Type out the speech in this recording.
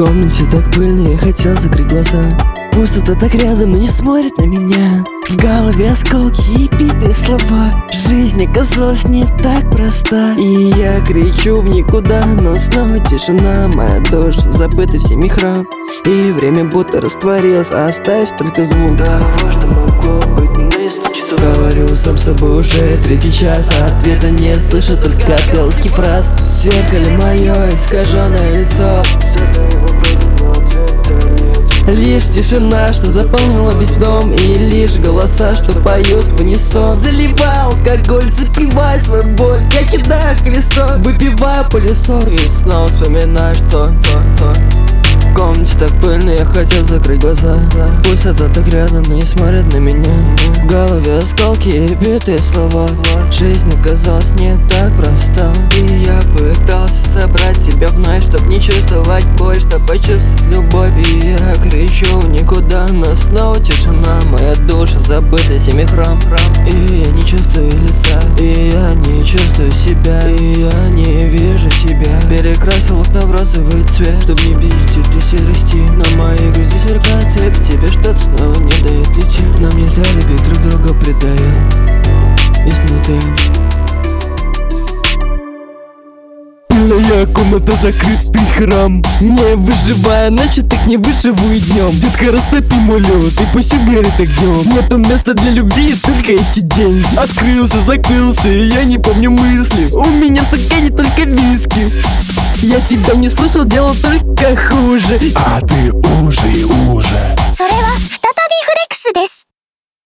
комнате так пыльно, я хотел закрыть глаза. Пустота так рядом, но не смотрит на меня. В голове осколки и битые слова. Жизнь оказалась не так проста. И я кричу в никуда, но снова тишина. Моя душа забыта всеми храп. И время будто растворилось, оставив только звук того, что могло быть, но не случится. Говорю сам с собой уже третий час, а ответа не слышу, только отголоски фраз. В зеркале мое искаженное лицо. Лишь тишина, что заполнила весь дом, и лишь голоса, что поют в унисон. Заливаю алкоголь, запиваю свою боль. Я кидаю колесо, выпиваю пылесос. И снова вспоминаю, что в комнате так пыльно, я хотел закрыть глаза. Пусть это так рядом, но не смотрят на меня. В голове осколки и битые слова. Жизнь оказалась не так проста. И я пытался собрать себя вновь, чтоб не чувствовать боль, чтоб почувствовать любовь. И я кричу в никуда, но снова тишина. Моя душа забыта всеми храм. И я не чувствую лица, и я не чувствую себя, и я не вижу тебя. Перекрасил окна в розовый цвет, чтоб не видеть этой серости. На моей груди сверкает цепь, тебе что-то снова не дает идти. Нам нельзя любить друг друга, предая изнутри. Пыльная комната, закрытый храм. Не выживая ночью, так не выживу и днем. Детка, растопи мой лед, и пусть горит огнем. Нету места для любви, только эти деньги. Открылся, закрылся, и я не помню мысли. У меня в стакане только виски. Я тебя не слышал, делал только хуже. А ты уже и уже. それは再びフレックスです。